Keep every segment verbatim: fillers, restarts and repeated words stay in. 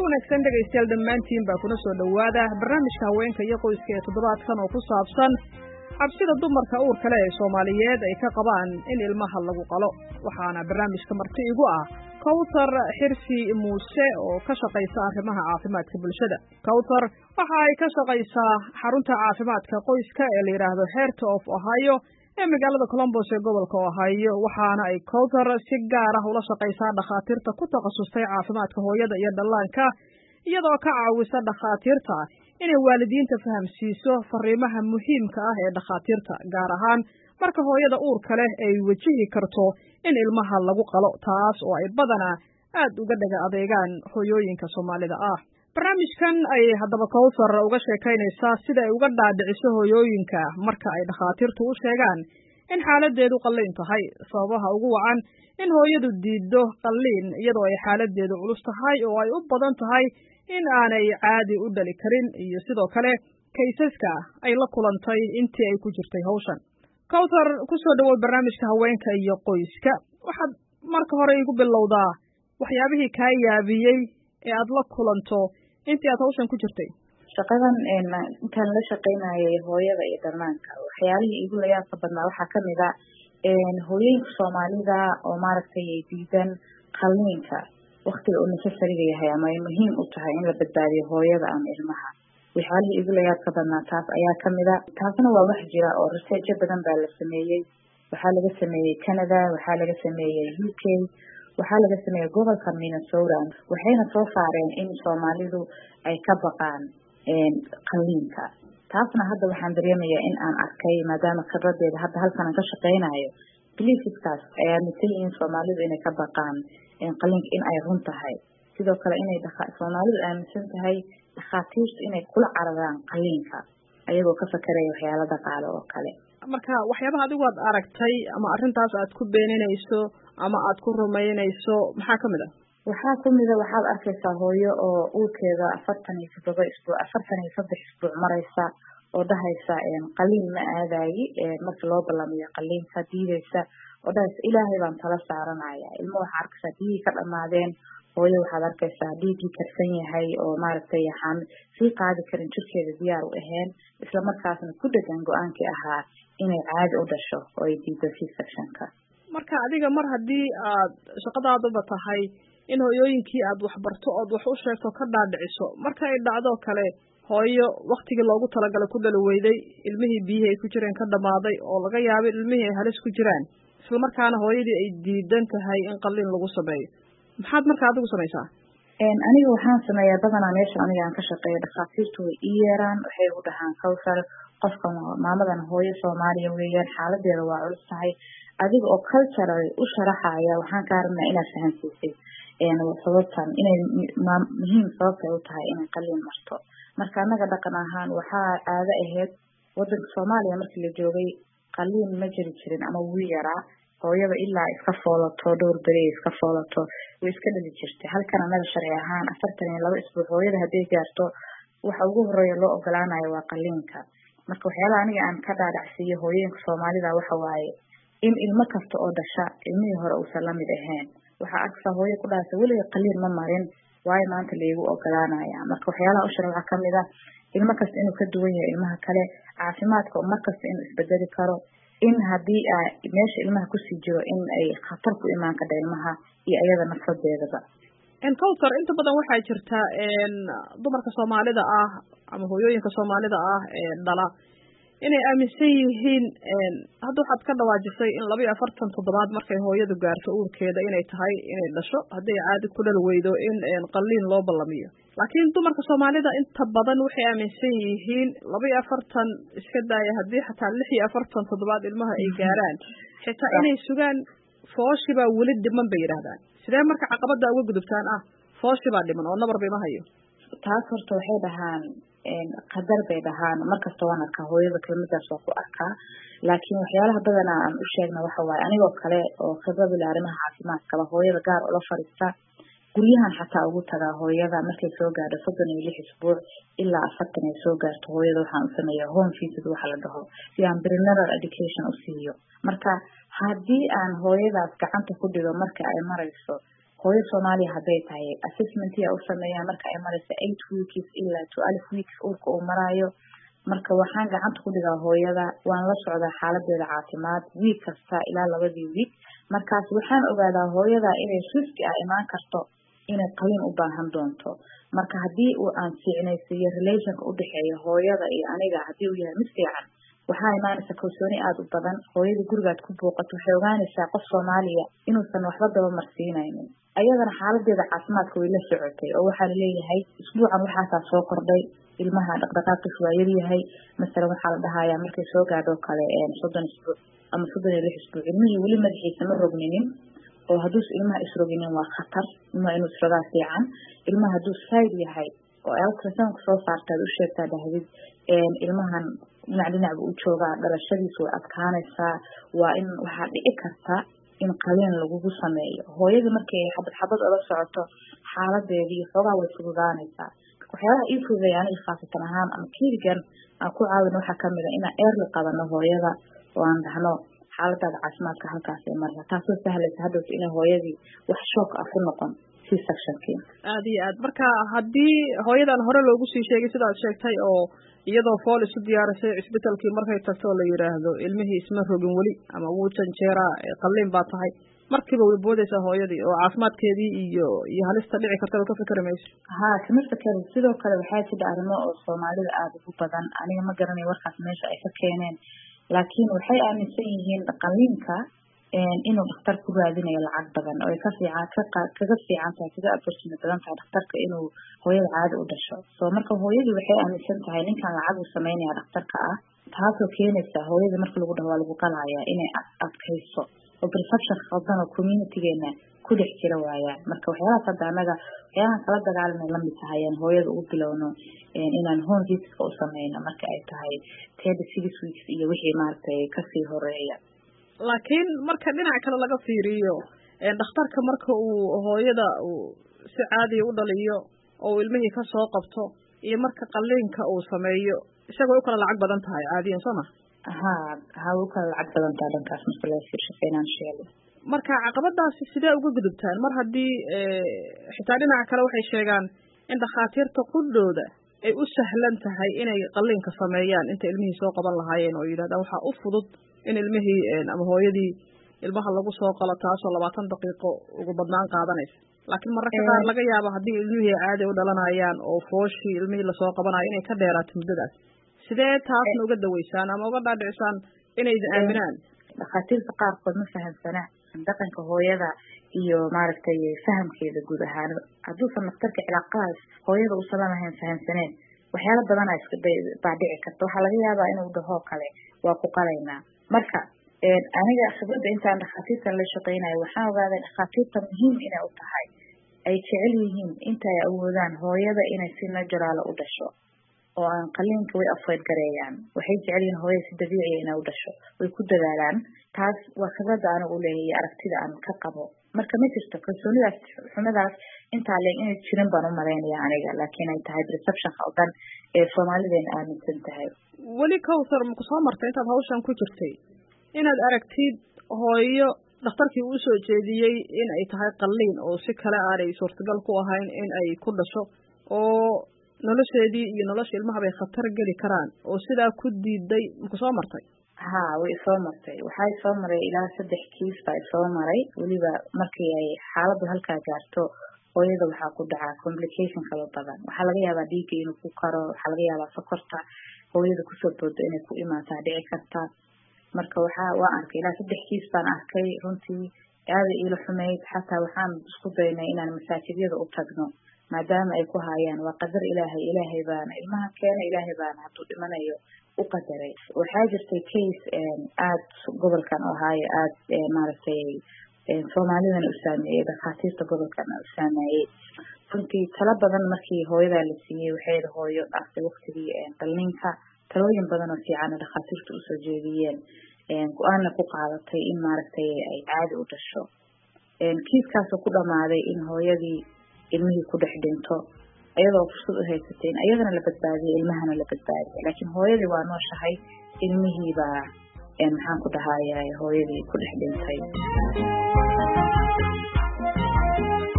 wanaagsan dhegaystayaal dhammaantiin baa kuna soo dhowaada barnaamijka haweenka iyo qoyska ee toddobaadkan oo ku saabsan cabsida dumarka uurka leh ee Soomaaliyeed ay ka qabaan in ilmaha lagu qalo. Waxaana barnaamijka marti igu ah Kawthar Xirsi Muuse oo ka shaqeysa arrimaha caafimaadka bulshada. Kawthar waxa ay ka shaqeysaa xarunta caafimaadka qoyska ee la yiraahdo Heart of Ohio ee magaalada Columbus ee gobolka Ohio. Waxaana ay Kawthar si gaar ah ula shaqeysaa dhakhaatiirta ku takhasustay caafimaadka hooyada iyo dhallaanka, iyadoo ka caawisa dhakhaatiirta inay waalidiinta fahamsiiso fariimaha muhiimka ah ee dhakhaatiirta, gaar ahaan marka hooyada uurka leh ay wajihi karto in ilmaha lagu qalo, taas oo ay badanaa aad uga dhaga adeegaan hooyooyinka Soomaalida ah. barnaamijkan ay haddaba Kawthar uga sheekaynaysaa sida ay uga dhaadhiciso hooyooyinka marka ay dhakhaatiirtu u sheegaan in xaaladeedu qalliin tahay, sababaha ugu wacan in hooyadu diiddo qalliin iyadoo ay xaaladeedu culus tahay oo ay u badan tahay in aanay caadi u dhali karin, iyo sidoo kale kaysaska ay la kulantay intii ay ku jirtay hawshan. Kawthar, ku soo dhawow barnaamijka haweenka iyo qoyska. Waxaad marka hore igu bilowdaa waxyaabihii kaa yaabiyey ee aad la kulanto intii aad hawshan ku jirtay. shaqadan een intaan la shaqeynayay hooyada iyo dhallaanka, waxyaalihii igu la yaabka badnaa waxaa ka mid ah een hooyooyinka Soomaalida oo maaragtay ay diidan qalliinka waqtiga uu necessary yahay ama ay muhiim u tahay in la badbaadiyo hooyada ama ilmaha. waxyaalihii igu la yaabka badnaa taas ayaa ka mid ah. taasna waa wax jira oo research badan baa la sameeyey. waxaa laga sameeyey Canada, waxaa laga sameeyey U K, waxaa laga sameeyey gobolka Minnesota. waxayna soo saareen in Soomaalidu ay ka baqaan een qalliinka. taasna hadda waxaan dareemayaa in aan arkay maadaama khibradeeda hadda halkan ka shaqeynayo beliefskaas ayaa mitay in Soomaalidu inay ka baqaan in qalliinka in ay run tahay, sidoo kale inay Soomaalidu aaminsan tahay dhakhaatiirtu inay kula cararaan qalliinka ayagoo ka fakaraya waxyaalo dhaqaale oo kale. marka waxyaabaha adigu aad aragtay ama arrintaas aad ku beeninayso ama aad ku rumaynayso maxaa ka mid ah? waxaa ka mid ah waxaad arkaysaa hooyo oo uurkeeda afartan iyo toddoba isbuuc afartan iyo saddex isbuuc maraysa oo dhahaysa een qalliin ma aadayi marka loo ballamiyo qalliinka diidaysa oo dhahaysa ilaahay baan tala saaranaya. ilmo waxaa arkaysaa dhiigii ka dhamaadeen, hooyo waxaad arkaysaa dhiigii karsan yahay oo maaragtay yaxaan sii qaadi karin jirkeeda diyaar u ahayn, isla markaasna ku dhegan go-aankii ahaa inay caadi u dhasho oo ay diido C-sectionka. marka adiga mar haddii aad shaqadaaduba tahay in hooyooyinkii aad waxbarto ood wax u sheegto ka dhaadhiciso, marka ay dhacdo kale hooyo waktigii loogu talagalay ku dhali weyday, ilmihii biyihii ay ku jireen ka dhamaaday oo laga yaabay ilmihii ay halis ku jiraan, isla markaana hooyadii ay diidan tahay in qalliin lagu sameeyo, maxaad markaa adigu samaysaa? een aniga waxaan sameeyaa badanaa meesha aniga aan ka shaqeeyo dhakhaatiirtu way ii yeeraan, waxay u dhahaan Kawthar qofkan maamadan hooyo Soomaaliya weeyaan, xaaladeeda waa culus tahay, adiga oo cultural u sharaxaya waxaan ka rabnaa inaad fahansiisay een sababtan inay muhiim sababtay u tahay inay qalliin marto. marka anaga dhaqan ahaan waxaa caado ahayd wadanka Soomaaliya markii la joogay qalliin ma jiri jirin ama wuu yaraa, hooyada ilaa iska foolato dhowr beri iska foolato way iska dhali jirtay. halkan anaga sharci ahaan afartan iyo laba isbuuc hooyada hadday gaarto waxa ugu horeeya loo ogolaanayo waa qalliinka. marka waxyaalaha aniga aan ka dhaadhacsiiyo hooyooyinka Soomaalida waxa waaye in ilmo kasta oo dhasha ilmihii hore uusan la mid ahayn. waxaa arkaysaa hooyo ku dhahaysa weliga qalliin ma marin waayo maanta laygu ogolaanaya. marka waxyaalaha u sharaxa ka mid ah ilmo kasta inuu ka duwan yahay ilmaha kale, caafimaadka mar kasta inuu isbedeli karo, in haddii meesha ilmaha kusii jiro in ay khatar ku imaan karta ilmaha iyo ayada nafsadeedaba. Kawthar, inta badan waxaa jirta dumarka Soomaalida ah ama hooyooyinka Soomaalida ah ee dhala inay aaminsan yihiin hadda waxaad ka dhawaajisay in laba iyo afartan toddobaad markay hooyadu gaarto uurkeeda inay tahay inay dhasho, hadday caadi ku dhali weydo in qalliin loo ballamiyo. laakiin dumarka Soomaalida inta badan waxay aaminsan yihiin laba iyo afartan iska daaya haddii xataa lix iyo afartan toddobaad ilmaha ay gaaraan xitaa inay sugaan fooshi baa weli dhiman bay yidhaahdaan. sidee marka caqabada uga gudubtaan ah fooshi baa dhiman oo nabar bay ma hayo? taas horta waxay dhahaan qadar bay dhahaan, markasta waan arkaa hooyada kelmadaas waa ku arkaa, laakiin waxyaalaha badanaa aan u sheegna waxa waaye anigoo kale oo khibrad u leh arrimaha caafimaadkaba hooyada gaar ula fadhiista guryahan xataa ugu tagaa hooyada markay soo gaadho soddon iyo lix isbuuc ilaa afartan ay soo gaarto hooyada waxaan u sameeyaa home visit waxa la dhaho si aan prenatal education u siiyo. marka haddii aan hooyadaas gacanta ku dhigo marka ay marayso hooyo Soomaaliya haday tahay assessment ya u sameeyaan marka ay marayso eight weeks ilaa twelve weeks uurka uu marayo marka waxaan gacanta ku dhigaa hooyada waan la socdaa xaaladeeda caafimaad week kasta ilaa labadii week markaas waxaan ogaadaa hooyada inay riski ah imaan karto inay qalin u baahan doonto marka hadii uu aan fiicnaysiyo relationka u dhaxeeyo hooyada iyo aniga hadii uu yahay mid fiican waxaa imaanaysa kalsooni aad u badan hooyada gurigaad ku booqato waxay ogaanaysaa qof Soomaaliya inuusan waxba daba marsiinaynin ayadana xaaladeeda caafimaadka way la socotay oo waxaa leeyahay isbuucan waxaa soo kordhay ilmaha dhaqdhaqaaqiisu waa yar yahay masalan waxaa la dhahayaa markay soo gaadho kale soddon isbuuc ama soddon iyo lix isbuuc ilmihii weli madaxiisa ma rogninin oo hadduu ilmaha isroginin waa khatar ilmaha inuu isrogaa fiican ilmaha hadduu sayd yahay oo ultrasound soo saartaad u sheegtaa dhahdid ilmahan dhinac dhinac buu u joogaa dhalashadiisu way adkaanaysaa waa in waxaa dhici karta in qalin lagugu sameeyo hooyada markay xabad xabad ula socoto xaaladeedii xoogaa way fududaanaysaa waxyaalaha ii fududeeya aniga khaasatan ahaan ama keligan aan ku caawino waxaa kamid a inaan early qabano hooyada oo aan dhahno xaaladaada caafimaadka halkaas ay marna taasoo sahlaysa hadhowta inay hooyadii wax shook ah ku noqon c-sectionkii aad iyo aad marka haddii hooyadan hore loogu sii sheegay sidaad sheegtay oo iyadoo fool isu diyaarisay isbitaalkii markay tagto oo la yiraahdo ilmihii isma rogin weli ama wuu janjeeraa qalliin baa tahay markiiba way boodaysaa hooyadii oo caafimaadkeedii iyo iyo halista dhici karta ka fikri mayso ha kama fikrin sidoo kale waxaa jira arrimo oo Soomaalida aad ugu badan aniga ma garanayo warkaas meesha ay ka keeneen laakiin waxay aaminsan yihiin qalliinka inuu dhakhtar ku raadinayo lacag badan oo ka fiican kaga fiican tahay kaga opportunity badan tahay dhakhtarka inuu hooyada caadi u dhasho soo marka hooyadii waxay aaminsan tahay ninkan lacag uu sameynaya dhakhtarka ah taasoo keenaysa hooyada marka lagu dhaho waa lagu qalayaa inay adkayso oo perception khaldan oo communitygeena ku dhex jira waayaan marka waxyaalahaas hadda anaga waxyaalahan kala dagaalamay lamid tahayeen hooyada ugu bilowno inaan home visit u sameyno marka ay tahay thirty-six weeks iyo wixii maaragtay kasii horeeya laakiin marka dhinac kale laga fiiriyo dhakhtarka marka uu hooyada si caadi u dhaliyo oo ilmihii ka soo qabto iyo marka qalliinka uu sameeyo isagoo u kala lacag badan tahay caadiyan soo ma ha ha u kala lacag badan tahay dhankaas marka la fiirsho financial marka caqabadaasi sidee uga gudubtaan mar haddii xitaa dhinaca kale waxay sheegaan in dhakhaatiirta qudhooda ay u sahlan tahay inay qalliinka sameeyaan inta ilmihii soo qaban lahaayeen oo yidhahdaan waxaa u fudud in ilmihii ama hooyadii ilmaha lagu soo qalo taasoo labaatan daqiiqo ugu badnaan qaadanaysa laakiin mararka qaar laga yaabo haddii ilmihii caadi u dhalanayaan oo fooshii ilmihii lasoo qabanayo inay ka dheeraato muddadaas sidee taasna uga daweysaan ama uga dhaadhicisaan inay idin aaminaan dhakhaatiirta qaarkood ma fahamsana dhaqanka hooyada iyo maaragtay fahamkeeda guud ahaan hadduusan dhakhtarka cilaaqadaas hooyada uusan lahayn fahamsaneen waxyaalo badan ay iska baa dhici karta waxaa laga yaabaa inuu dhaho kale waa ku qalaynaa marka aniga khibradda intaan dhakhaatiirtan la shaqeynayo waxaan ogaaday dhakhaatiirta muhiim inay u tahay ay jecel yihiin inta ay awoodaan hooyada inay si natural u dhasho oo aan qalliinka way avoid gareeyaan waxay jecel yihiin hooyada si dabiici ah inay u dhasho way ku dadaalaan taas waa khibradda anigu u leeyahay aragtida aan ka qabo marka ma jirto kalsoonidaas xumadaas intaa leeg inay jirin baan u malaynaya aniga laakiin ay tahay perception khaldan ee Soomaalideena aaminsan tahay weli Kawthar ma ku soo martay intaad hawshan ku jirtay inaad aragtid hooyo dhakhtarkii uu soo jeediyey in ay tahay qalliin oo si kale aanay suurtagal ku ahayn in ay ku dhasho oo nolosheedii iyo nolosha ilmaha bay khatar geli karaan oo sidaa ku diiday ma ku soo martay ha way soo martay waxay soo maray ilaa saddex kiis baa soo maray weliba markii ay xaaladdu halkaa gaarto hooyada waxaa ku dhacaa complication kala badan waxaa laga yaabaa dhiigga inuu ku karo waxaa laga yaabaa sokorta hooyada kusoo boodo inay ku imaataa dhici karta marka waxaa waa arkay ilaa saddex kiis baan arkay runtii aada ila xumeyd xataa waxaan isku daynay inaan masaajidyada u tagno maadaama ay ku haayaan waa qadar ilaahay ilaahay baana ilmaha keena ilaahay baana hadduu dhimanayo u qadaray waxaa jirtay case aad gobolkan ohaayo aad maaragtay Soomaalidana u saameeyey dhakhaatiirta gobolkan u saameeyey runtii talo badan markii hooyadaa la siiyey waxay hooyo dhaaftay waqtigii qalliinka talooyin badan oo fiican oo dhakhaatiirtu usoo jeediyeen go-aanna ku qaadatay in maaragtay ay caadi u dhasho kiiskaasoo ku dhamaaday in hooyadii ilmihii ku dhex dhinto iyadoo fursad u haysatay in iyadana la badbaadiyey ilmahana la badbaadiyey laakiin hooyadii waa nooshahay ilmihiibaa maxaan ku dhahayaa hooyadii ku dhex dhintay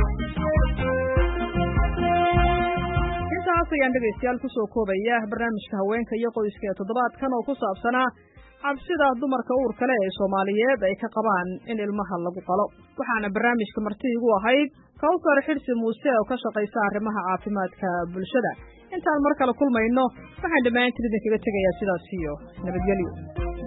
ayaan dhegaystayaal kusoo koobaya barnaamijka haweenka iyo qoyska ee toddobaadkan oo ku saabsanaa cabsida dumarka uurka leh ee Soomaaliyeed ay ka qabaan in ilmaha lagu qalo. waxaana barnaamijka marti igu ahayd Kawsar Xirsi Muuse oo ka shaqeysa arrimaha caafimaadka bulshada. intaan mar kale kulmayno waxaan dhammaantiin idinkaga tegayaa sidaas iyo nabadgelyo.